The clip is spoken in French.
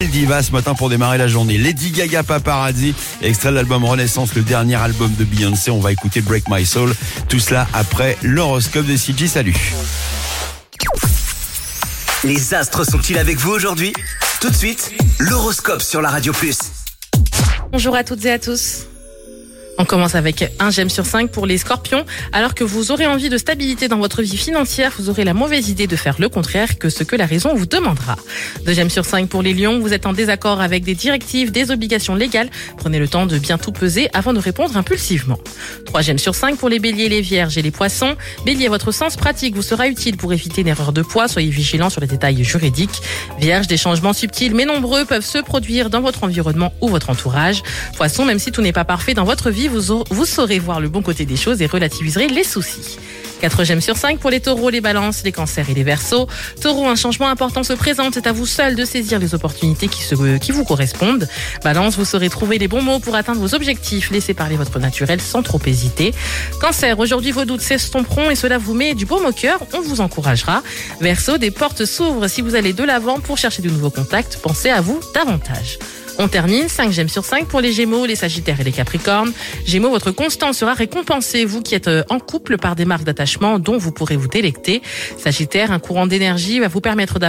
Diva ce matin pour démarrer la journée. Lady Gaga Paparazzi, extrait de l'album Renaissance, le dernier album de Beyoncé. On va écouter Break My Soul. Tout cela après l'horoscope de CJ. Salut. Les astres sont-ils avec vous aujourd'hui? Tout de suite, l'horoscope sur la Radio Plus. Bonjour à toutes et à tous. On commence avec un j'aime sur 5 pour les scorpions. Alors que vous aurez envie de stabilité dans votre vie financière, vous aurez la mauvaise idée de faire le contraire que ce que la raison vous demandera. 2 j'aime sur 5 pour les lions. Vous êtes en désaccord avec des directives, des obligations légales. Prenez le temps de bien tout peser avant de répondre impulsivement. 3 j'aime sur 5 pour les béliers, les vierges et les poissons. Bélier, votre sens pratique vous sera utile pour éviter une erreur de poids. Soyez vigilant sur les détails juridiques. Vierge, des changements subtils mais nombreux peuvent se produire dans votre environnement ou votre entourage. Poisson, même si tout n'est pas parfait dans votre vie, vous saurez voir le bon côté des choses et relativiserez les soucis. 4 j'aime sur 5 pour les taureaux, les balances, les cancers et les verseaux. Taureau, un changement important se présente. C'est à vous seul de saisir les opportunités qui vous correspondent. Balance, vous saurez trouver les bons mots pour atteindre vos objectifs. Laissez parler votre naturel sans trop hésiter. Cancer, aujourd'hui vos doutes s'estomperont et cela vous met du baume au cœur. On vous encouragera. Verseau, des portes s'ouvrent si vous allez de l'avant pour chercher de nouveaux contacts. Pensez à vous davantage. On termine, 5 j'aime sur 5 pour les Gémeaux, les Sagittaires et les Capricornes. Gémeaux, votre constance sera récompensée, vous qui êtes en couple par des marques d'attachement dont vous pourrez vous délecter. Sagittaire, un courant d'énergie va vous permettre